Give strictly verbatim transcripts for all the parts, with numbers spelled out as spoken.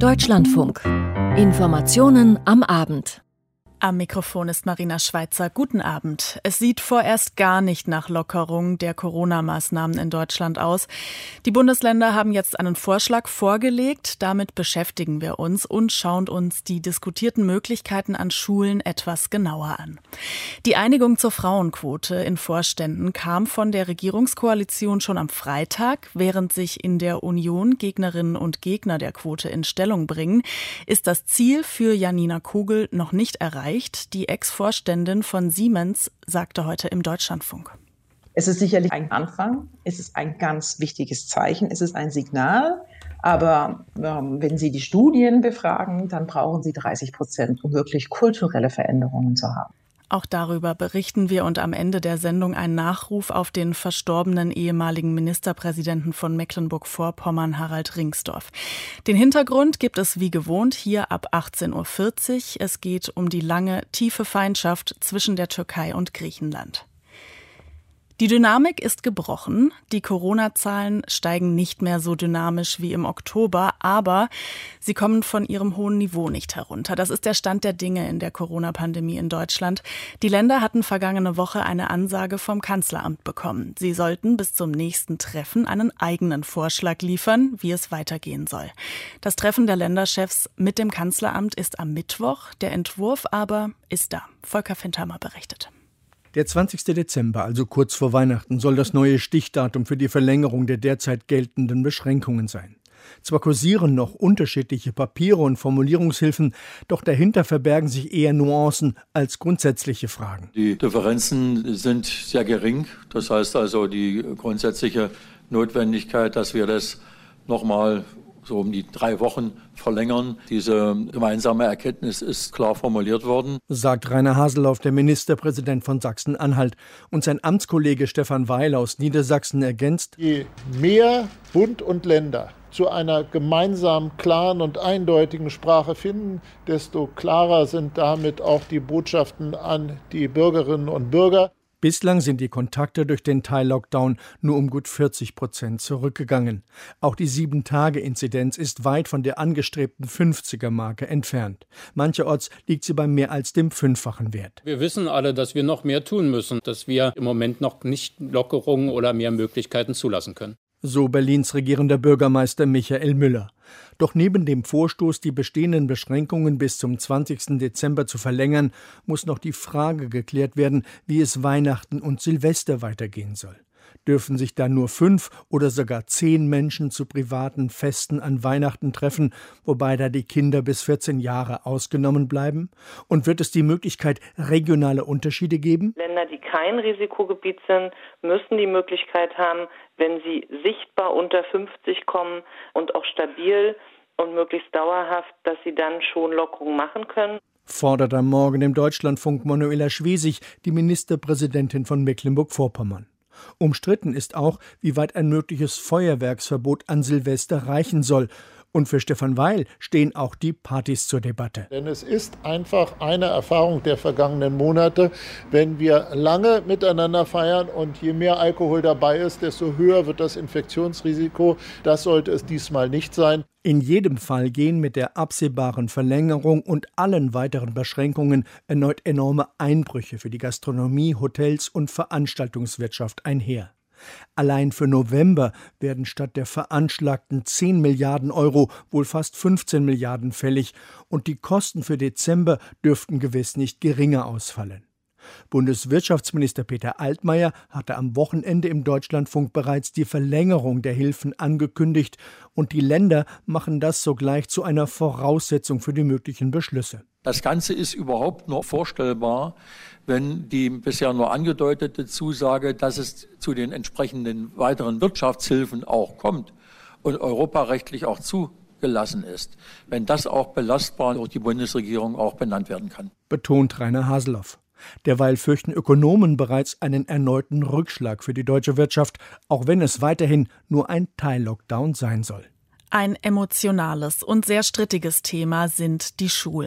Deutschlandfunk. Informationen am Abend. Am Mikrofon ist Marina Schweizer. Guten Abend. Es sieht vorerst gar nicht nach Lockerung der Corona-Maßnahmen in Deutschland aus. Die Bundesländer haben jetzt einen Vorschlag vorgelegt. Damit beschäftigen wir uns und schauen uns die diskutierten Möglichkeiten an Schulen etwas genauer an. Die Einigung zur Frauenquote in Vorständen kam von der Regierungskoalition schon am Freitag. Während sich in der Union Gegnerinnen und Gegner der Quote in Stellung bringen, ist das Ziel für Janina Kugel noch nicht erreicht. Die Ex-Vorständin von Siemens sagte heute im Deutschlandfunk. Es ist sicherlich ein Anfang, es ist ein ganz wichtiges Zeichen, es ist ein Signal. Aber ähm, wenn Sie die Studien befragen, dann brauchen Sie dreißig Prozent, um wirklich kulturelle Veränderungen zu haben. Auch darüber berichten wir und am Ende der Sendung ein Nachruf auf den verstorbenen ehemaligen Ministerpräsidenten von Mecklenburg-Vorpommern, Harald Ringsdorf. Den Hintergrund gibt es wie gewohnt hier ab achtzehn Uhr vierzig. Es geht um die lange, tiefe Feindschaft zwischen der Türkei und Griechenland. Die Dynamik ist gebrochen. Die Corona-Zahlen steigen nicht mehr so dynamisch wie im Oktober, aber sie kommen von ihrem hohen Niveau nicht herunter. Das ist der Stand der Dinge in der Corona-Pandemie in Deutschland. Die Länder hatten vergangene Woche eine Ansage vom Kanzleramt bekommen. Sie sollten bis zum nächsten Treffen einen eigenen Vorschlag liefern, wie es weitergehen soll. Das Treffen der Länderchefs mit dem Kanzleramt ist am Mittwoch. Der Entwurf aber ist da. Volker Findhammer berichtet. Der zwanzigste Dezember, also kurz vor Weihnachten, soll das neue Stichdatum für die Verlängerung der derzeit geltenden Beschränkungen sein. Zwar kursieren noch unterschiedliche Papiere und Formulierungshilfen, doch dahinter verbergen sich eher Nuancen als grundsätzliche Fragen. Die Differenzen sind sehr gering. Das heißt also die grundsätzliche Notwendigkeit, dass wir das nochmal so um die drei Wochen verlängern. Diese gemeinsame Erkenntnis ist klar formuliert worden, sagt Rainer Haseloff, der Ministerpräsident von Sachsen-Anhalt. Und sein Amtskollege Stefan Weil aus Niedersachsen ergänzt: Je mehr Bund und Länder zu einer gemeinsamen, klaren und eindeutigen Sprache finden, desto klarer sind damit auch die Botschaften an die Bürgerinnen und Bürger. Bislang sind die Kontakte durch den Teil-Lockdown nur um gut vierzig Prozent zurückgegangen. Auch die sieben Tage Inzidenz ist weit von der angestrebten fünfziger-Marke entfernt. Mancherorts liegt sie bei mehr als dem fünffachen Wert. Wir wissen alle, dass wir noch mehr tun müssen, dass wir im Moment noch nicht Lockerungen oder mehr Möglichkeiten zulassen können. So Berlins regierender Bürgermeister Michael Müller. Doch neben dem Vorstoß, die bestehenden Beschränkungen bis zum zwanzigsten Dezember zu verlängern, muss noch die Frage geklärt werden, wie es Weihnachten und Silvester weitergehen soll. Dürfen sich dann nur fünf oder sogar zehn Menschen zu privaten Festen an Weihnachten treffen, wobei da die Kinder bis vierzehn Jahre ausgenommen bleiben? Und wird es die Möglichkeit regionale Unterschiede geben? Länder, die kein Risikogebiet sind, müssen die Möglichkeit haben, wenn sie sichtbar unter fünfzig kommen und auch stabil und möglichst dauerhaft, dass sie dann schon Lockerungen machen können. Fordert am Morgen im Deutschlandfunk Manuela Schwesig, die Ministerpräsidentin von Mecklenburg-Vorpommern. Umstritten ist auch, wie weit ein mögliches Feuerwerksverbot an Silvester reichen soll. Und für Stefan Weil stehen auch die Partys zur Debatte. Denn es ist einfach eine Erfahrung der vergangenen Monate, wenn wir lange miteinander feiern und je mehr Alkohol dabei ist, desto höher wird das Infektionsrisiko. Das sollte es diesmal nicht sein. In jedem Fall gehen mit der absehbaren Verlängerung und allen weiteren Beschränkungen erneut enorme Einbrüche für die Gastronomie, Hotels und Veranstaltungswirtschaft einher. Allein für November werden statt der veranschlagten zehn Milliarden Euro wohl fast fünfzehn Milliarden fällig und die Kosten für Dezember dürften gewiss nicht geringer ausfallen. Bundeswirtschaftsminister Peter Altmaier hatte am Wochenende im Deutschlandfunk bereits die Verlängerung der Hilfen angekündigt und die Länder machen das sogleich zu einer Voraussetzung für die möglichen Beschlüsse. Das Ganze ist überhaupt nur vorstellbar, wenn die bisher nur angedeutete Zusage, dass es zu den entsprechenden weiteren Wirtschaftshilfen auch kommt und europarechtlich auch zugelassen ist, wenn das auch belastbar durch die Bundesregierung auch benannt werden kann. Betont Rainer Haseloff. Derweil fürchten Ökonomen bereits einen erneuten Rückschlag für die deutsche Wirtschaft, auch wenn es weiterhin nur ein Teil-Lockdown sein soll. Ein emotionales und sehr strittiges Thema sind die Schulen.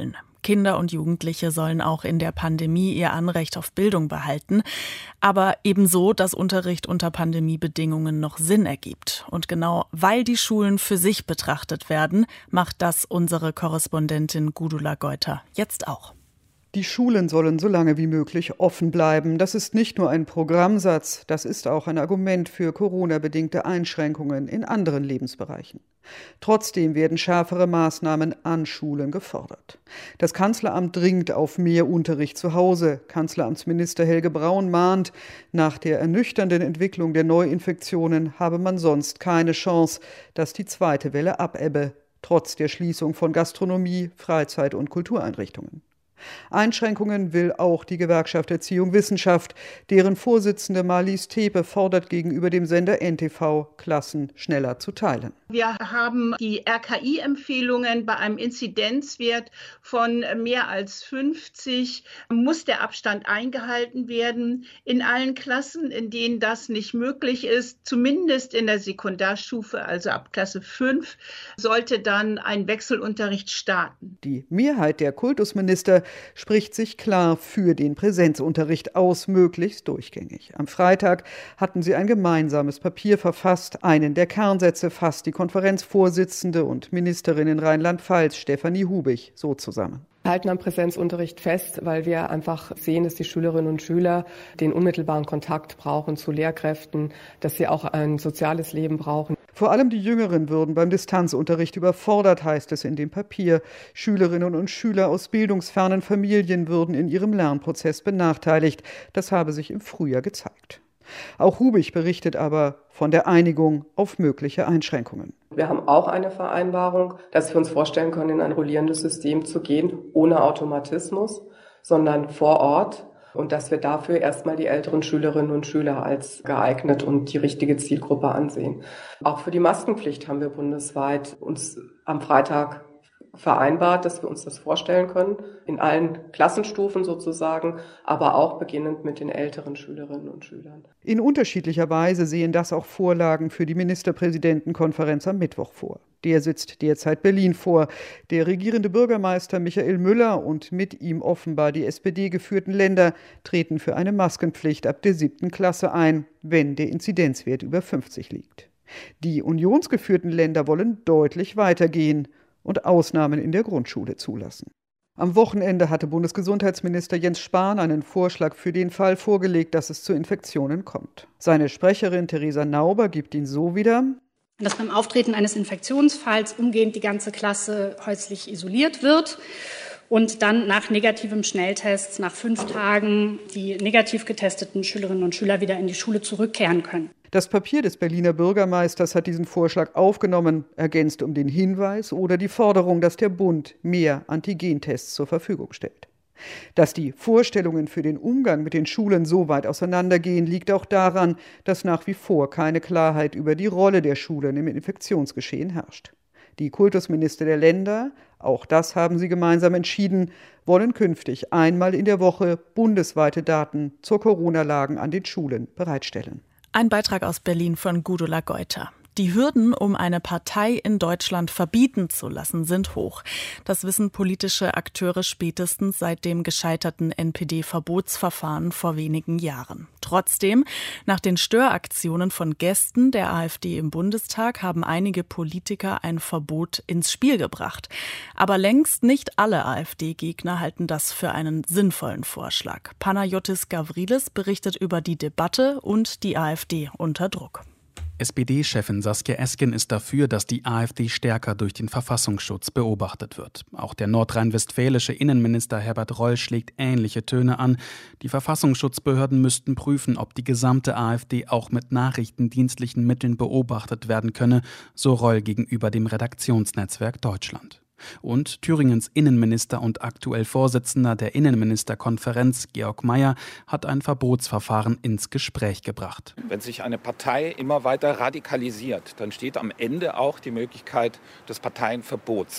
Kinder und Jugendliche sollen auch in der Pandemie ihr Anrecht auf Bildung behalten, aber ebenso, dass Unterricht unter Pandemiebedingungen noch Sinn ergibt. Und genau weil die Schulen für sich betrachtet werden, macht das unsere Korrespondentin Gudula Geuter jetzt auch. Die Schulen sollen so lange wie möglich offen bleiben. Das ist nicht nur ein Programmsatz, das ist auch ein Argument für Corona-bedingte Einschränkungen in anderen Lebensbereichen. Trotzdem werden schärfere Maßnahmen an Schulen gefordert. Das Kanzleramt dringt auf mehr Unterricht zu Hause. Kanzleramtsminister Helge Braun mahnt, nach der ernüchternden Entwicklung der Neuinfektionen habe man sonst keine Chance, dass die zweite Welle abebbe, trotz der Schließung von Gastronomie, Freizeit- und Kultureinrichtungen. Einschränkungen will auch die Gewerkschaft Erziehung Wissenschaft. Deren Vorsitzende Marlies Tepe fordert gegenüber dem Sender N T V, Klassen schneller zu teilen. Wir haben die R K I-Empfehlungen bei einem Inzidenzwert von mehr als fünfzig. Muss der Abstand eingehalten werden. In allen Klassen, in denen das nicht möglich ist, zumindest in der Sekundarstufe, also ab Klasse fünf, sollte dann ein Wechselunterricht starten. Die Mehrheit der Kultusminister spricht sich klar für den Präsenzunterricht aus, möglichst durchgängig. Am Freitag hatten sie ein gemeinsames Papier verfasst. Einen der Kernsätze fasst die Konferenzvorsitzende und Ministerin in Rheinland-Pfalz, Stefanie Hubig, so zusammen. Wir halten am Präsenzunterricht fest, weil wir einfach sehen, dass die Schülerinnen und Schüler den unmittelbaren Kontakt brauchen zu Lehrkräften, dass sie auch ein soziales Leben brauchen. Vor allem die Jüngeren würden beim Distanzunterricht überfordert, heißt es in dem Papier. Schülerinnen und Schüler aus bildungsfernen Familien würden in ihrem Lernprozess benachteiligt. Das habe sich im Frühjahr gezeigt. Auch Hubig berichtet aber von der Einigung auf mögliche Einschränkungen. Wir haben auch eine Vereinbarung, dass wir uns vorstellen können, in ein rollierendes System zu gehen, ohne Automatismus, sondern vor Ort. Und dass wir dafür erstmal die älteren Schülerinnen und Schüler als geeignet und die richtige Zielgruppe ansehen. Auch für die Maskenpflicht haben wir bundesweit uns am Freitag vereinbart, dass wir uns das vorstellen können, in allen Klassenstufen sozusagen, aber auch beginnend mit den älteren Schülerinnen und Schülern. In unterschiedlicher Weise sehen das auch Vorlagen für die Ministerpräsidentenkonferenz am Mittwoch vor. Der sitzt derzeit Berlin vor. Der regierende Bürgermeister Michael Müller und mit ihm offenbar die S P D-geführten Länder treten für eine Maskenpflicht ab der siebten Klasse ein, wenn der Inzidenzwert über fünfzig liegt. Die unionsgeführten Länder wollen deutlich weitergehen und Ausnahmen in der Grundschule zulassen. Am Wochenende hatte Bundesgesundheitsminister Jens Spahn einen Vorschlag für den Fall vorgelegt, dass es zu Infektionen kommt. Seine Sprecherin Theresa Nauber gibt ihn so wieder: Dass beim Auftreten eines Infektionsfalls umgehend die ganze Klasse häuslich isoliert wird und dann nach negativem Schnelltest nach fünf Tagen die negativ getesteten Schülerinnen und Schüler wieder in die Schule zurückkehren können. Das Papier des Berliner Bürgermeisters hat diesen Vorschlag aufgenommen, ergänzt um den Hinweis oder die Forderung, dass der Bund mehr Antigentests zur Verfügung stellt. Dass die Vorstellungen für den Umgang mit den Schulen so weit auseinandergehen, liegt auch daran, dass nach wie vor keine Klarheit über die Rolle der Schulen im Infektionsgeschehen herrscht. Die Kultusminister der Länder, auch das haben sie gemeinsam entschieden, wollen künftig einmal in der Woche bundesweite Daten zur Corona-Lage an den Schulen bereitstellen. Ein Beitrag aus Berlin von Gudula Geuter. Die Hürden, um eine Partei in Deutschland verbieten zu lassen, sind hoch. Das wissen politische Akteure spätestens seit dem gescheiterten N P D-Verbotsverfahren vor wenigen Jahren. Trotzdem, nach den Störaktionen von Gästen der AfD im Bundestag haben einige Politiker ein Verbot ins Spiel gebracht. Aber längst nicht alle AfD-Gegner halten das für einen sinnvollen Vorschlag. Panayotis Gavrilis berichtet über die Debatte und die AfD unter Druck. S P D-Chefin Saskia Esken ist dafür, dass die AfD stärker durch den Verfassungsschutz beobachtet wird. Auch der nordrhein-westfälische Innenminister Herbert Reul schlägt ähnliche Töne an. Die Verfassungsschutzbehörden müssten prüfen, ob die gesamte AfD auch mit nachrichtendienstlichen Mitteln beobachtet werden könne, so Reul gegenüber dem Redaktionsnetzwerk Deutschland. Und Thüringens Innenminister und aktuell Vorsitzender der Innenministerkonferenz, Georg Mayer, hat ein Verbotsverfahren ins Gespräch gebracht. Wenn sich eine Partei immer weiter radikalisiert, dann steht am Ende auch die Möglichkeit des Parteienverbots.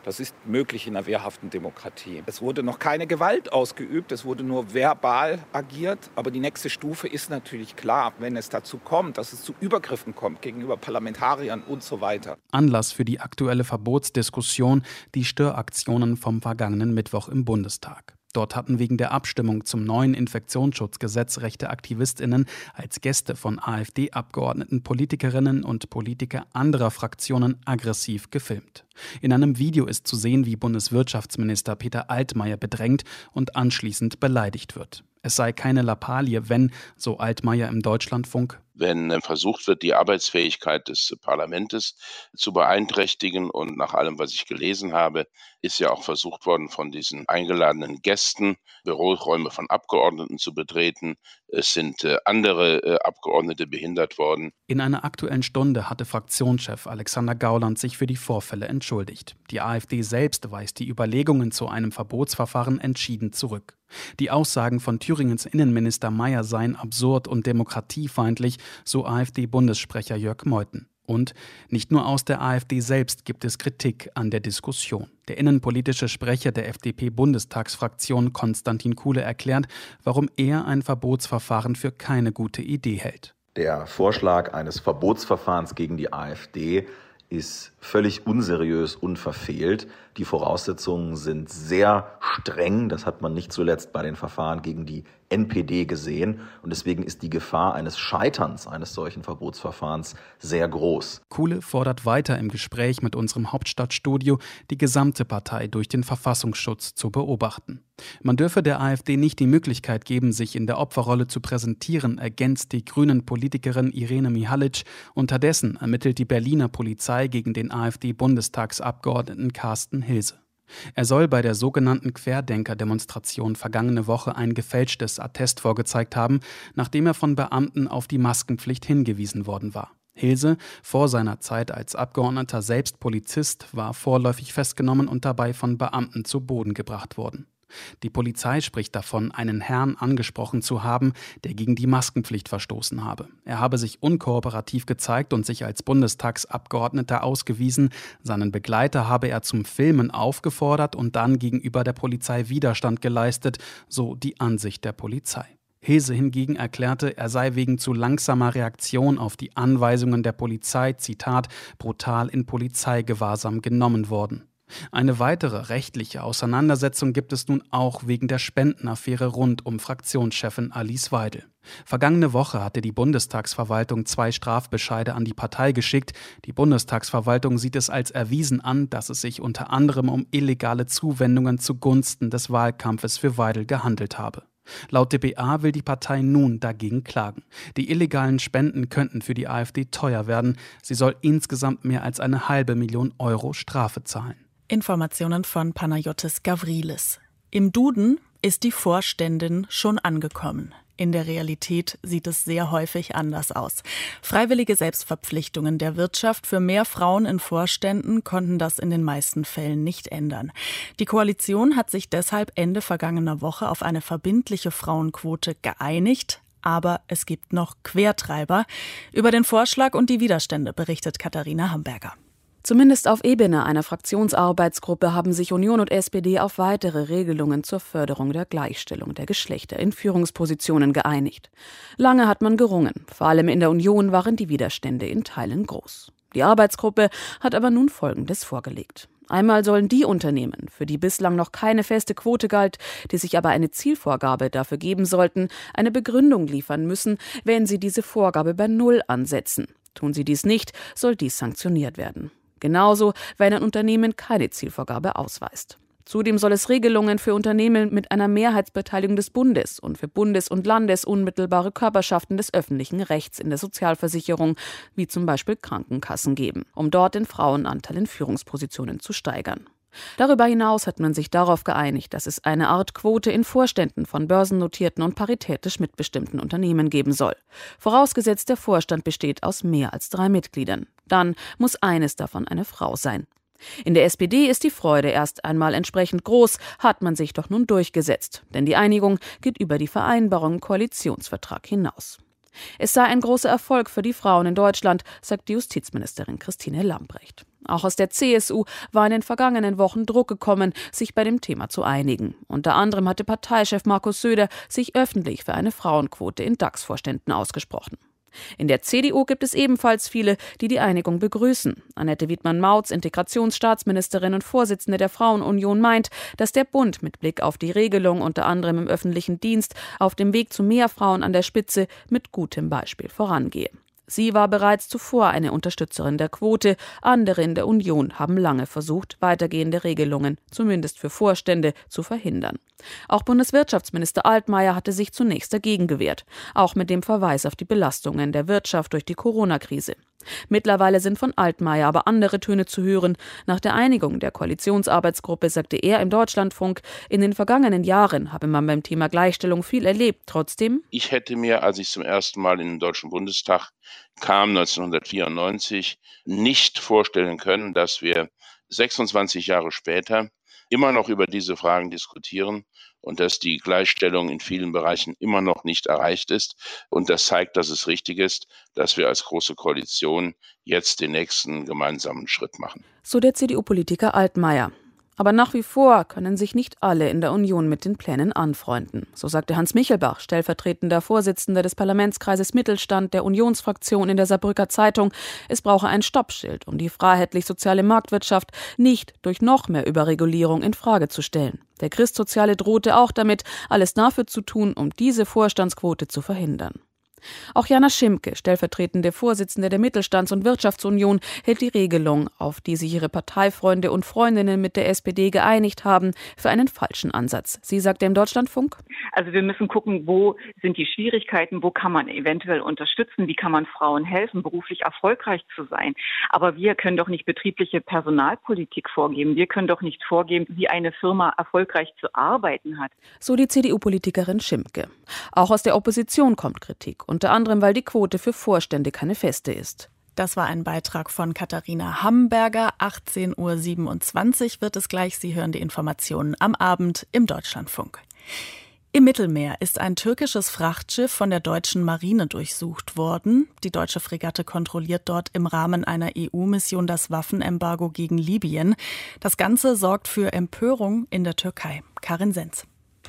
Das ist möglich in einer wehrhaften Demokratie. Es wurde noch keine Gewalt ausgeübt, es wurde nur verbal agiert. Aber die nächste Stufe ist natürlich klar, wenn es dazu kommt, dass es zu Übergriffen kommt gegenüber Parlamentariern und so weiter. Anlass für die aktuelle Verbotsdiskussion die Störaktionen vom vergangenen Mittwoch im Bundestag. Dort hatten wegen der Abstimmung zum neuen Infektionsschutzgesetz rechte AktivistInnen als Gäste von AfD-Abgeordneten Politikerinnen und Politiker anderer Fraktionen aggressiv gefilmt. In einem Video ist zu sehen, wie Bundeswirtschaftsminister Peter Altmaier bedrängt und anschließend beleidigt wird. Es sei keine Lappalie, wenn, so Altmaier im Deutschlandfunk, wenn versucht wird, die Arbeitsfähigkeit des Parlaments zu beeinträchtigen. Und nach allem, was ich gelesen habe, ist ja auch versucht worden, von diesen eingeladenen Gästen Büroräume von Abgeordneten zu betreten. Es sind andere Abgeordnete behindert worden. In einer Aktuellen Stunde hatte Fraktionschef Alexander Gauland sich für die Vorfälle entschuldigt. Die AfD selbst weist die Überlegungen zu einem Verbotsverfahren entschieden zurück. Die Aussagen von Thüringens Innenminister Mayer seien absurd und demokratiefeindlich, so AfD-Bundessprecher Jörg Meuthen. Und nicht nur aus der AfD selbst gibt es Kritik an der Diskussion. Der innenpolitische Sprecher der F D P-Bundestagsfraktion Konstantin Kuhle erklärt, warum er ein Verbotsverfahren für keine gute Idee hält. Der Vorschlag eines Verbotsverfahrens gegen die AfD ist völlig unseriös und verfehlt. Die Voraussetzungen sind sehr streng. Das hat man nicht zuletzt bei den Verfahren gegen die N P D gesehen. Und deswegen ist die Gefahr eines Scheiterns eines solchen Verbotsverfahrens sehr groß. Kuhle fordert weiter im Gespräch mit unserem Hauptstadtstudio, die gesamte Partei durch den Verfassungsschutz zu beobachten. Man dürfe der AfD nicht die Möglichkeit geben, sich in der Opferrolle zu präsentieren, ergänzt die Grünen-Politikerin Irene Mihalic. Unterdessen ermittelt die Berliner Polizei gegen den AfD-Bundestagsabgeordneten Carsten Hilse. Er soll bei der sogenannten Querdenker-Demonstration vergangene Woche ein gefälschtes Attest vorgezeigt haben, nachdem er von Beamten auf die Maskenpflicht hingewiesen worden war. Hilse, vor seiner Zeit als Abgeordneter selbst Polizist, war vorläufig festgenommen und dabei von Beamten zu Boden gebracht worden. Die Polizei spricht davon, einen Herrn angesprochen zu haben, der gegen die Maskenpflicht verstoßen habe. Er habe sich unkooperativ gezeigt und sich als Bundestagsabgeordneter ausgewiesen. Seinen Begleiter habe er zum Filmen aufgefordert und dann gegenüber der Polizei Widerstand geleistet, so die Ansicht der Polizei. Hilse hingegen erklärte, er sei wegen zu langsamer Reaktion auf die Anweisungen der Polizei, Zitat, brutal in Polizeigewahrsam genommen worden. Eine weitere rechtliche Auseinandersetzung gibt es nun auch wegen der Spendenaffäre rund um Fraktionschefin Alice Weidel. Vergangene Woche hatte die Bundestagsverwaltung zwei Strafbescheide an die Partei geschickt. Die Bundestagsverwaltung sieht es als erwiesen an, dass es sich unter anderem um illegale Zuwendungen zugunsten des Wahlkampfes für Weidel gehandelt habe. Laut d p a will die Partei nun dagegen klagen. Die illegalen Spenden könnten für die AfD teuer werden. Sie soll insgesamt mehr als eine halbe Million Euro Strafe zahlen. Informationen von Panayotis Gavrilis. Im Duden ist die Vorständin schon angekommen. In der Realität sieht es sehr häufig anders aus. Freiwillige Selbstverpflichtungen der Wirtschaft für mehr Frauen in Vorständen konnten das in den meisten Fällen nicht ändern. Die Koalition hat sich deshalb Ende vergangener Woche auf eine verbindliche Frauenquote geeinigt. Aber es gibt noch Quertreiber. Über den Vorschlag und die Widerstände berichtet Katharina Hamburger. Zumindest auf Ebene einer Fraktionsarbeitsgruppe haben sich Union und S P D auf weitere Regelungen zur Förderung der Gleichstellung der Geschlechter in Führungspositionen geeinigt. Lange hat man gerungen. Vor allem in der Union waren die Widerstände in Teilen groß. Die Arbeitsgruppe hat aber nun Folgendes vorgelegt. Einmal sollen die Unternehmen, für die bislang noch keine feste Quote galt, die sich aber eine Zielvorgabe dafür geben sollten, eine Begründung liefern müssen, wenn sie diese Vorgabe bei Null ansetzen. Tun sie dies nicht, soll dies sanktioniert werden. Genauso, wenn ein Unternehmen keine Zielvorgabe ausweist. Zudem soll es Regelungen für Unternehmen mit einer Mehrheitsbeteiligung des Bundes und für Bundes- und Landesunmittelbare Körperschaften des öffentlichen Rechts in der Sozialversicherung, wie zum Beispiel Krankenkassen, geben, um dort den Frauenanteil in Führungspositionen zu steigern. Darüber hinaus hat man sich darauf geeinigt, dass es eine Art Quote in Vorständen von börsennotierten und paritätisch mitbestimmten Unternehmen geben soll. Vorausgesetzt, der Vorstand besteht aus mehr als drei Mitgliedern. Dann muss eines davon eine Frau sein. In der S P D ist die Freude erst einmal entsprechend groß, hat man sich doch nun durchgesetzt. Denn die Einigung geht über die Vereinbarung im Koalitionsvertrag hinaus. Es sei ein großer Erfolg für die Frauen in Deutschland, sagt die Justizministerin Christine Lambrecht. Auch aus der C S U war in den vergangenen Wochen Druck gekommen, sich bei dem Thema zu einigen. Unter anderem hatte Parteichef Markus Söder sich öffentlich für eine Frauenquote in D A X-Vorständen ausgesprochen. In der C D U gibt es ebenfalls viele, die die Einigung begrüßen. Annette Wiedmann-Mautz, Integrationsstaatsministerin und Vorsitzende der Frauenunion, meint, dass der Bund mit Blick auf die Regelung unter anderem im öffentlichen Dienst auf dem Weg zu mehr Frauen an der Spitze mit gutem Beispiel vorangehe. Sie war bereits zuvor eine Unterstützerin der Quote. Andere in der Union haben lange versucht, weitergehende Regelungen, zumindest für Vorstände, zu verhindern. Auch Bundeswirtschaftsminister Altmaier hatte sich zunächst dagegen gewehrt, auch mit dem Verweis auf die Belastungen der Wirtschaft durch die Corona-Krise. Mittlerweile sind von Altmaier aber andere Töne zu hören. Nach der Einigung der Koalitionsarbeitsgruppe sagte er im Deutschlandfunk, in den vergangenen Jahren habe man beim Thema Gleichstellung viel erlebt. Trotzdem: Ich hätte mir, als ich zum ersten Mal in den Deutschen Bundestag kam, neunzehnhundertvierundneunzig, nicht vorstellen können, dass wir sechsundzwanzig Jahre später immer noch über diese Fragen diskutieren und dass die Gleichstellung in vielen Bereichen immer noch nicht erreicht ist. Und das zeigt, dass es richtig ist, dass wir als Große Koalition jetzt den nächsten gemeinsamen Schritt machen. So der C D U-Politiker Altmaier. Aber nach wie vor können sich nicht alle in der Union mit den Plänen anfreunden. So sagte Hans Michelbach, stellvertretender Vorsitzender des Parlamentskreises Mittelstand der Unionsfraktion in der Saarbrücker Zeitung, es brauche ein Stoppschild, um die freiheitlich-soziale Marktwirtschaft nicht durch noch mehr Überregulierung in Frage zu stellen. Der Christsoziale drohte auch damit, alles dafür zu tun, um diese Vorstandsquote zu verhindern. Auch Jana Schimke, stellvertretende Vorsitzende der Mittelstands- und Wirtschaftsunion, hält die Regelung, auf die sich ihre Parteifreunde und Freundinnen mit der S P D geeinigt haben, für einen falschen Ansatz. Sie sagte im Deutschlandfunk: Also wir müssen gucken, wo sind die Schwierigkeiten, wo kann man eventuell unterstützen, wie kann man Frauen helfen, beruflich erfolgreich zu sein. Aber wir können doch nicht betriebliche Personalpolitik vorgeben. Wir können doch nicht vorgeben, wie eine Firma erfolgreich zu arbeiten hat. So die C D U-Politikerin Schimke. Auch aus der Opposition kommt Kritik. Unter anderem, weil die Quote für Vorstände keine feste ist. Das war ein Beitrag von Katharina Hamburger. achtzehn Uhr siebenundzwanzig wird es gleich. Sie hören die Informationen am Abend im Deutschlandfunk. Im Mittelmeer ist ein türkisches Frachtschiff von der deutschen Marine durchsucht worden. Die deutsche Fregatte kontrolliert dort im Rahmen einer E U-Mission das Waffenembargo gegen Libyen. Das Ganze sorgt für Empörung in der Türkei. Karin Senz.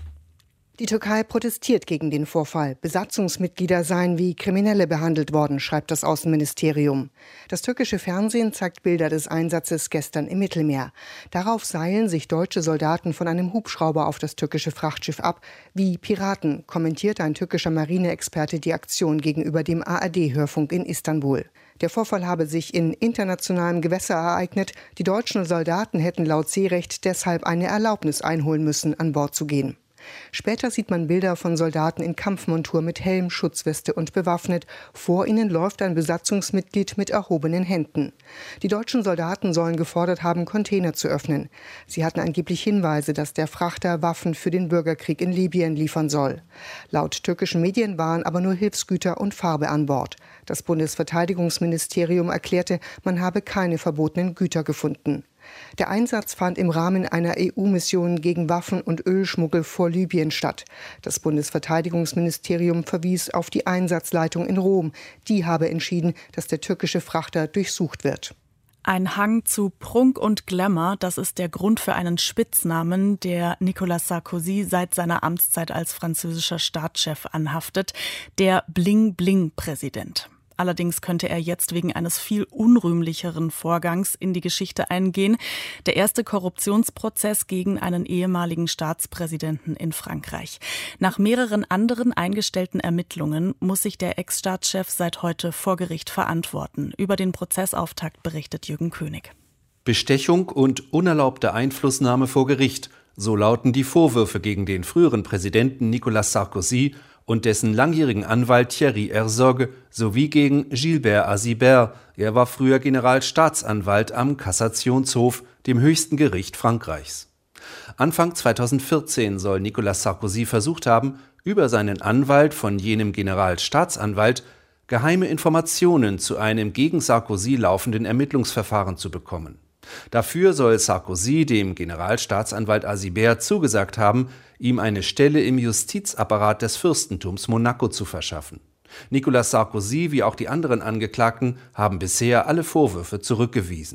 Die Türkei protestiert gegen den Vorfall. Besatzungsmitglieder seien wie Kriminelle behandelt worden, schreibt das Außenministerium. Das türkische Fernsehen zeigt Bilder des Einsatzes gestern im Mittelmeer. Darauf seilen sich deutsche Soldaten von einem Hubschrauber auf das türkische Frachtschiff ab. Wie Piraten, kommentiert ein türkischer Marineexperte die Aktion gegenüber dem A R D-Hörfunk in Istanbul. Der Vorfall habe sich in internationalem Gewässer ereignet. Die deutschen Soldaten hätten laut Seerecht deshalb eine Erlaubnis einholen müssen, an Bord zu gehen. Später sieht man Bilder von Soldaten in Kampfmontur mit Helm, Schutzweste und bewaffnet. Vor ihnen läuft ein Besatzungsmitglied mit erhobenen Händen. Die deutschen Soldaten sollen gefordert haben, Container zu öffnen. Sie hatten angeblich Hinweise, dass der Frachter Waffen für den Bürgerkrieg in Libyen liefern soll. Laut türkischen Medien waren aber nur Hilfsgüter und Farbe an Bord. Das Bundesverteidigungsministerium erklärte, man habe keine verbotenen Güter gefunden. Der Einsatz fand im Rahmen einer E U-Mission gegen Waffen- und Ölschmuggel vor Libyen statt. Das Bundesverteidigungsministerium verwies auf die Einsatzleitung in Rom. Die habe entschieden, dass der türkische Frachter durchsucht wird. Ein Hang zu Prunk und Glamour, das ist der Grund für einen Spitznamen, der Nicolas Sarkozy seit seiner Amtszeit als französischer Staatschef anhaftet, der Bling-Bling-Präsident. Allerdings könnte er jetzt wegen eines viel unrühmlicheren Vorgangs in die Geschichte eingehen. Der erste Korruptionsprozess gegen einen ehemaligen Staatspräsidenten in Frankreich. Nach mehreren anderen eingestellten Ermittlungen muss sich der Ex-Staatschef seit heute vor Gericht verantworten. Über den Prozessauftakt berichtet Jürgen König. Bestechung und unerlaubte Einflussnahme vor Gericht. So lauten die Vorwürfe gegen den früheren Präsidenten Nicolas Sarkozy und dessen langjährigen Anwalt Thierry Herzog sowie gegen Gilbert Azibert. Er war früher Generalstaatsanwalt am Kassationshof, dem höchsten Gericht Frankreichs. Anfang zweitausendvierzehn soll Nicolas Sarkozy versucht haben, über seinen Anwalt von jenem Generalstaatsanwalt geheime Informationen zu einem gegen Sarkozy laufenden Ermittlungsverfahren zu bekommen. Dafür soll Sarkozy dem Generalstaatsanwalt Azibert zugesagt haben, ihm eine Stelle im Justizapparat des Fürstentums Monaco zu verschaffen. Nicolas Sarkozy wie auch die anderen Angeklagten haben bisher alle Vorwürfe zurückgewiesen.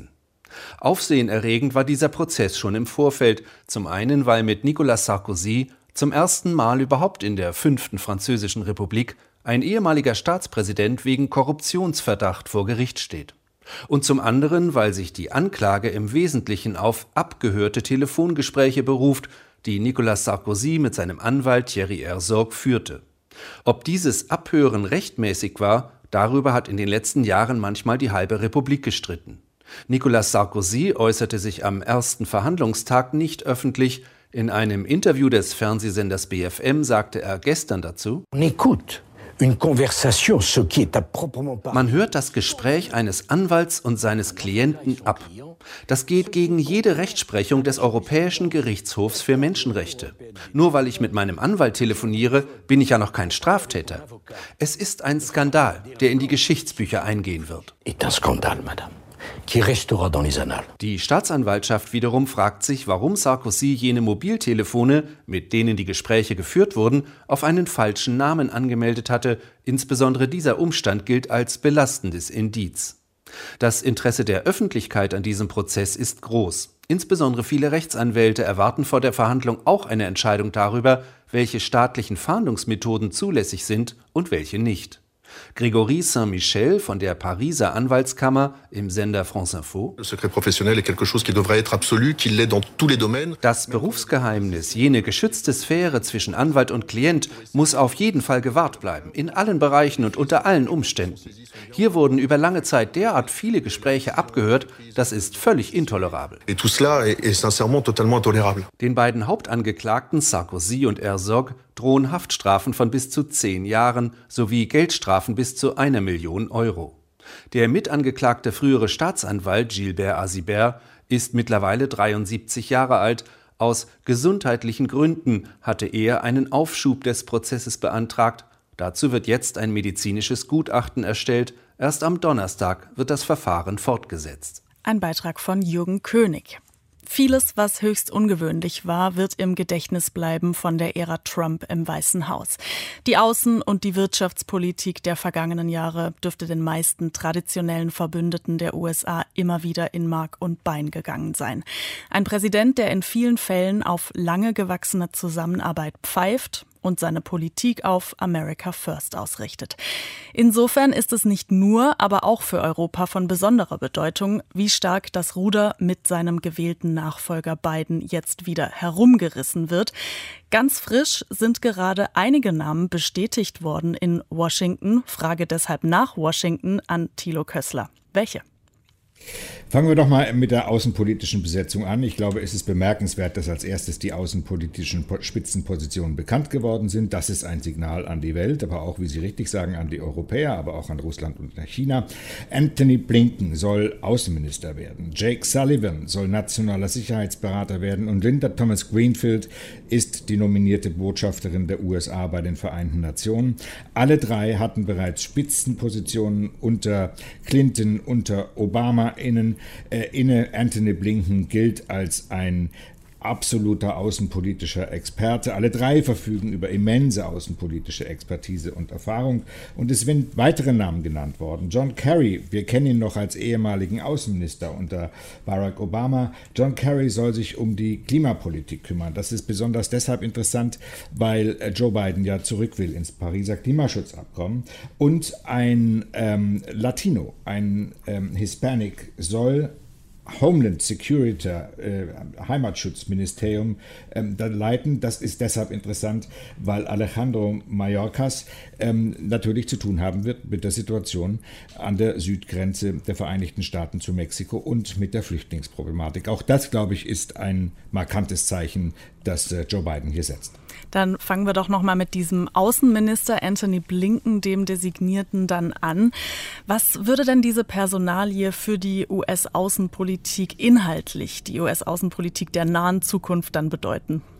Aufsehenerregend war dieser Prozess schon im Vorfeld, zum einen, weil mit Nicolas Sarkozy zum ersten Mal überhaupt in der fünften Französischen Republik ein ehemaliger Staatspräsident wegen Korruptionsverdacht vor Gericht steht. Und zum anderen, weil sich die Anklage im Wesentlichen auf abgehörte Telefongespräche beruft, die Nicolas Sarkozy mit seinem Anwalt Thierry Herzog führte. Ob dieses Abhören rechtmäßig war, darüber hat in den letzten Jahren manchmal die halbe Republik gestritten. Nicolas Sarkozy äußerte sich am ersten Verhandlungstag nicht öffentlich. In einem Interview des Fernsehsenders B F M sagte er gestern dazu: Man hört das Gespräch eines Anwalts und seines Klienten ab. Das geht gegen jede Rechtsprechung des Europäischen Gerichtshofs für Menschenrechte. Nur weil ich mit meinem Anwalt telefoniere, bin ich ja noch kein Straftäter. Es ist ein Skandal, der in die Geschichtsbücher eingehen wird. Die Staatsanwaltschaft wiederum fragt sich, warum Sarkozy jene Mobiltelefone, mit denen die Gespräche geführt wurden, auf einen falschen Namen angemeldet hatte. Insbesondere dieser Umstand gilt als belastendes Indiz. Das Interesse der Öffentlichkeit an diesem Prozess ist groß. Insbesondere viele Rechtsanwälte erwarten vor der Verhandlung auch eine Entscheidung darüber, welche staatlichen Fahndungsmethoden zulässig sind und welche nicht. Grégory Saint-Michel von der Pariser Anwaltskammer im Sender France Info: Das Berufsgeheimnis, jene geschützte Sphäre zwischen Anwalt und Klient, muss auf jeden Fall gewahrt bleiben, in allen Bereichen und unter allen Umständen. Hier wurden über lange Zeit derart viele Gespräche abgehört, das ist völlig intolerabel. Den beiden Hauptangeklagten Sarkozy und Herzog drohen Haftstrafen von bis zu zehn Jahren sowie Geldstrafen bis zu einer Million Euro. Der mitangeklagte frühere Staatsanwalt Gilbert Azibert ist mittlerweile dreiundsiebzig Jahre alt. Aus gesundheitlichen Gründen hatte er einen Aufschub des Prozesses beantragt. Dazu wird jetzt ein medizinisches Gutachten erstellt. Erst am Donnerstag wird das Verfahren fortgesetzt. Ein Beitrag von Jürgen König. Vieles, was höchst ungewöhnlich war, wird im Gedächtnis bleiben von der Ära Trump im Weißen Haus. Die Außen- und die Wirtschaftspolitik der vergangenen Jahre dürfte den meisten traditionellen Verbündeten der U S A immer wieder in Mark und Bein gegangen sein. Ein Präsident, der in vielen Fällen auf lange gewachsene Zusammenarbeit pfeift und seine Politik auf America First ausrichtet. Insofern ist es nicht nur, aber auch für Europa von besonderer Bedeutung, wie stark das Ruder mit seinem gewählten Nachfolger Biden jetzt wieder herumgerissen wird. Ganz frisch sind gerade einige Namen bestätigt worden in Washington. Frage deshalb nach Washington an Thilo Kössler. Welche? Fangen wir doch mal mit der außenpolitischen Besetzung an. Ich glaube, es ist bemerkenswert, dass als erstes die außenpolitischen Spitzenpositionen bekannt geworden sind. Das ist ein Signal an die Welt, aber auch, wie Sie richtig sagen, an die Europäer, aber auch an Russland und an China. Anthony Blinken soll Außenminister werden. Jake Sullivan soll nationaler Sicherheitsberater werden. Und Linda Thomas-Greenfield ist die nominierte Botschafterin der U S A bei den Vereinten Nationen. Alle drei hatten bereits Spitzenpositionen unter Clinton, unter Obama innen. Äh, inne. Anthony Blinken gilt als ein absoluter außenpolitischer Experte. Alle drei verfügen über immense außenpolitische Expertise und Erfahrung. Und es sind weitere Namen genannt worden. John Kerry, wir kennen ihn noch als ehemaligen Außenminister unter Barack Obama. John Kerry soll sich um die Klimapolitik kümmern. Das ist besonders deshalb interessant, weil Joe Biden ja zurück will ins Pariser Klimaschutzabkommen. Und ein ähm, Latino, ein ähm, Hispanic soll Homeland Security, äh, Heimatschutzministerium ähm, leiten. Das ist deshalb interessant, weil Alejandro Mayorkas ähm, natürlich zu tun haben wird mit der Situation an der Südgrenze der Vereinigten Staaten zu Mexiko und mit der Flüchtlingsproblematik. Auch das, glaube ich, ist ein markantes Zeichen, das äh, Joe Biden hier setzt. Dann fangen wir doch noch mal mit diesem Außenminister Anthony Blinken, dem Designierten, dann an. Was würde denn diese Personalie für die U S-Außenpolitik inhaltlich, die U S-Außenpolitik der nahen Zukunft dann bedeuten?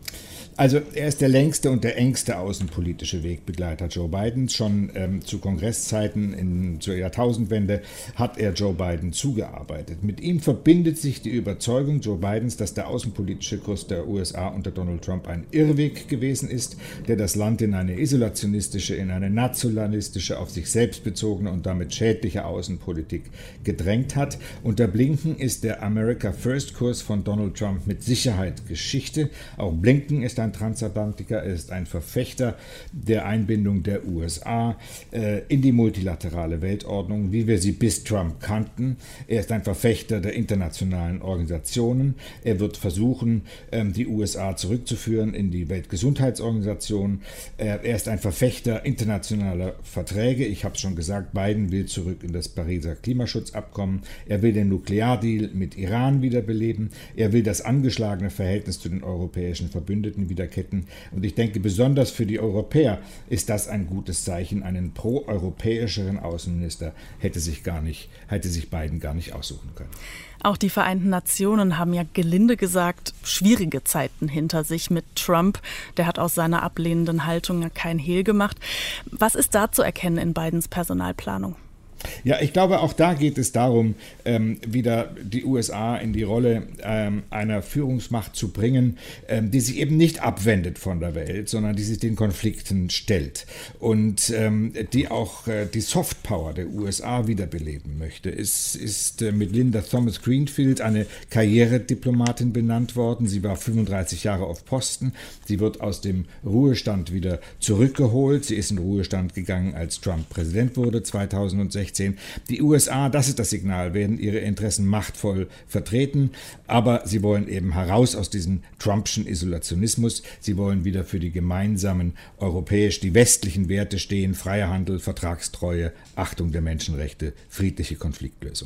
Also er ist der längste und der engste außenpolitische Wegbegleiter Joe Bidens. Schon ähm, zu Kongresszeiten in, zur Jahrtausendwende hat er Joe Biden zugearbeitet. Mit ihm verbindet sich die Überzeugung Joe Bidens, dass der außenpolitische Kurs der U S A unter Donald Trump ein Irrweg gewesen ist, der das Land in eine isolationistische, in eine nationalistische, auf sich selbst bezogene und damit schädliche Außenpolitik gedrängt hat. Unter Blinken ist der America First Kurs von Donald Trump mit Sicherheit Geschichte. Auch Blinken ist ein Transatlantiker, er ist ein Verfechter der Einbindung der U S A äh, in die multilaterale Weltordnung, wie wir sie bis Trump kannten. Er ist ein Verfechter der internationalen Organisationen. Er wird versuchen, ähm, die U S A zurückzuführen in die Weltgesundheitsorganisation. Äh, er ist ein Verfechter internationaler Verträge. Ich habe es schon gesagt, Biden will zurück in das Pariser Klimaschutzabkommen. Er will den Nukleardeal mit Iran wiederbeleben. Er will das angeschlagene Verhältnis zu den europäischen Verbündeten wiederketten. Und ich denke, besonders für die Europäer ist das ein gutes Zeichen. Einen pro-europäischeren Außenminister hätte sich gar nicht, hätte sich Biden gar nicht aussuchen können. Auch die Vereinten Nationen haben ja gelinde gesagt schwierige Zeiten hinter sich mit Trump. Der hat aus seiner ablehnenden Haltung kein Hehl gemacht. Was ist da zu erkennen in Bidens Personalplanung? Ja, ich glaube, auch da geht es darum, ähm, wieder die U S A in die Rolle ähm, einer Führungsmacht zu bringen, ähm, die sich eben nicht abwendet von der Welt, sondern die sich den Konflikten stellt und ähm, die auch äh, die Softpower der U S A wiederbeleben möchte. Es ist äh, mit Linda Thomas Greenfield eine Karrierediplomatin benannt worden. Sie war fünfunddreißig Jahre auf Posten. Sie wird aus dem Ruhestand wieder zurückgeholt. Sie ist in Ruhestand gegangen, als Trump Präsident wurde zweitausendsechzehn. Die U S A, das ist das Signal, werden ihre Interessen machtvoll vertreten, aber sie wollen eben heraus aus diesem Trumpschen Isolationismus. Sie wollen wieder für die gemeinsamen europäisch, die westlichen Werte stehen: freier Handel, Vertragstreue, Achtung der Menschenrechte, friedliche Konfliktlösung.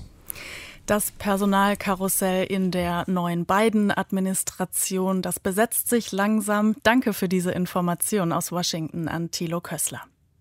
Das Personalkarussell in der neuen Biden-Administration, das besetzt sich langsam. Danke für diese Information aus Washington an Thilo Kössler.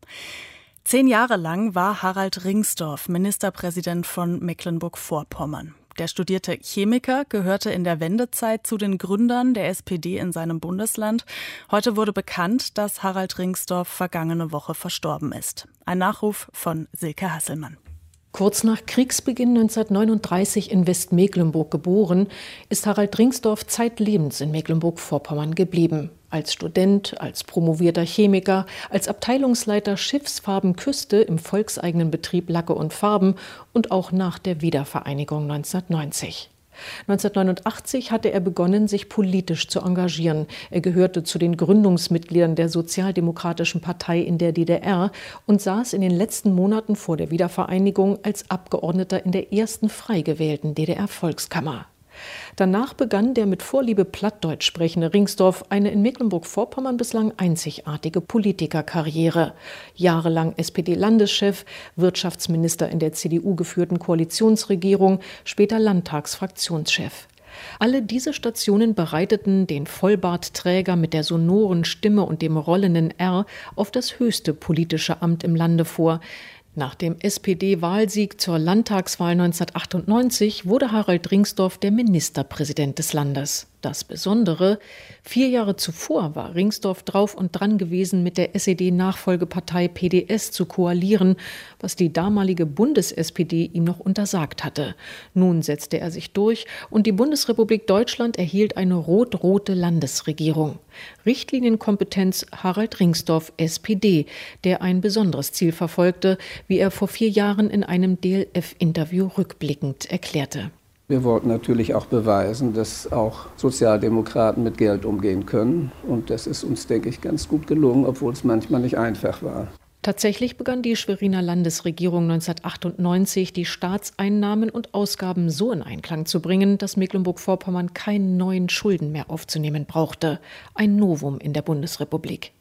Zehn Jahre lang war Harald Ringsdorf Ministerpräsident von Mecklenburg-Vorpommern. Der studierte Chemiker gehörte in der Wendezeit zu den Gründern der S P D in seinem Bundesland. Heute wurde bekannt, dass Harald Ringsdorf vergangene Woche verstorben ist. Ein Nachruf von Silke Hasselmann. Kurz nach Kriegsbeginn neunzehnhundertneununddreißig in Westmecklenburg geboren, ist Harald Ringsdorf zeitlebens in Mecklenburg-Vorpommern geblieben. Als Student, als promovierter Chemiker, als Abteilungsleiter Schiffsfarben Küste im volkseigenen Betrieb Lacke und Farben und auch nach der Wiedervereinigung neunzehnhundertneunzig. neunzehnhundertneunundachtzig hatte er begonnen, sich politisch zu engagieren. Er gehörte zu den Gründungsmitgliedern der Sozialdemokratischen Partei in der D D R und saß in den letzten Monaten vor der Wiedervereinigung als Abgeordneter in der ersten frei gewählten D D R-Volkskammer. Danach begann der mit Vorliebe Plattdeutsch sprechende Ringsdorf eine in Mecklenburg-Vorpommern bislang einzigartige Politikerkarriere. Jahrelang S P D-Landeschef, Wirtschaftsminister in der C D U geführten Koalitionsregierung, später Landtagsfraktionschef. Alle diese Stationen bereiteten den Vollbartträger mit der sonoren Stimme und dem rollenden R auf das höchste politische Amt im Lande vor. Nach dem S P D-Wahlsieg zur Landtagswahl neunzehnhundertachtundneunzig wurde Harald Ringsdorf der Ministerpräsident des Landes. Das Besondere: Vier Jahre zuvor war Ringsdorf drauf und dran gewesen, mit der S E D-Nachfolgepartei P D S zu koalieren, was die damalige Bundes-S P D ihm noch untersagt hatte. Nun setzte er sich durch und die Bundesrepublik Deutschland erhielt eine rot-rote Landesregierung. Richtlinienkompetenz Harald Ringsdorf, S P D, der ein besonderes Ziel verfolgte, wie er vor vier Jahren in einem D L F-Interview rückblickend erklärte. Wir wollten natürlich auch beweisen, dass auch Sozialdemokraten mit Geld umgehen können. Und das ist uns, denke ich, ganz gut gelungen, obwohl es manchmal nicht einfach war. Tatsächlich begann die Schweriner Landesregierung neunzehnhundertachtundneunzig, die Staatseinnahmen und Ausgaben so in Einklang zu bringen, dass Mecklenburg-Vorpommern keine neuen Schulden mehr aufzunehmen brauchte. Ein Novum in der Bundesrepublik.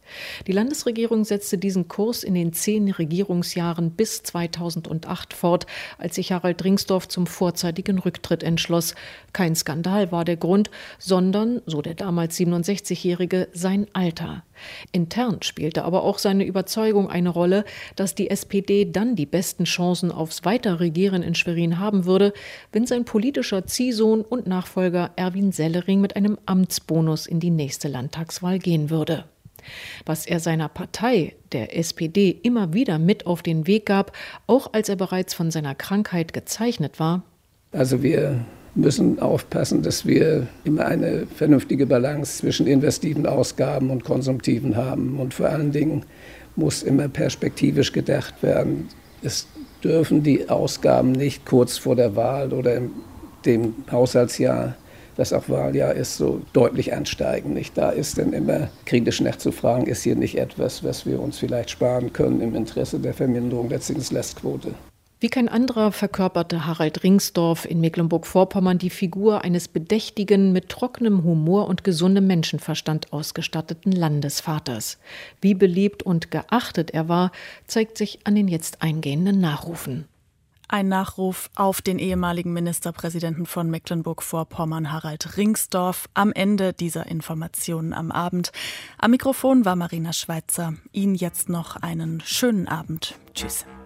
Die Landesregierung setzte diesen Kurs in den zehn Regierungsjahren bis zweitausendacht fort, als sich Harald Ringsdorf zum vorzeitigen Rücktritt entschloss. Kein Skandal war der Grund, sondern, so der damals siebenundsechzigjährige, sein Alter. Intern spielte aber auch seine Überzeugung eine Rolle, dass die S P D dann die besten Chancen aufs Weiterregieren in Schwerin haben würde, wenn sein politischer Ziehsohn und Nachfolger Erwin Sellering mit einem Amtsbonus in die nächste Landtagswahl gehen würde. Was er seiner Partei, der S P D, immer wieder mit auf den Weg gab, auch als er bereits von seiner Krankheit gezeichnet war. Also wir müssen aufpassen, dass wir immer eine vernünftige Balance zwischen investiven Ausgaben und konsumtiven haben. Und vor allen Dingen muss immer perspektivisch gedacht werden. Es dürfen die Ausgaben nicht kurz vor der Wahl oder in dem Haushaltsjahr, das auch Wahljahr ist, so deutlich ansteigen. Nicht? Da ist dann immer kritisch nachzufragen, ist hier nicht etwas, was wir uns vielleicht sparen können im Interesse der Verminderung der Zinslastquote. Wie kein anderer verkörperte Harald Ringsdorf in Mecklenburg-Vorpommern die Figur eines bedächtigen, mit trockenem Humor und gesundem Menschenverstand ausgestatteten Landesvaters. Wie beliebt und geachtet er war, zeigt sich an den jetzt eingehenden Nachrufen. Ein Nachruf auf den ehemaligen Ministerpräsidenten von Mecklenburg-Vorpommern, Harald Ringsdorf, am Ende dieser Informationen am Abend. Am Mikrofon war Marina Schweitzer. Ihnen jetzt noch einen schönen Abend. Tschüss.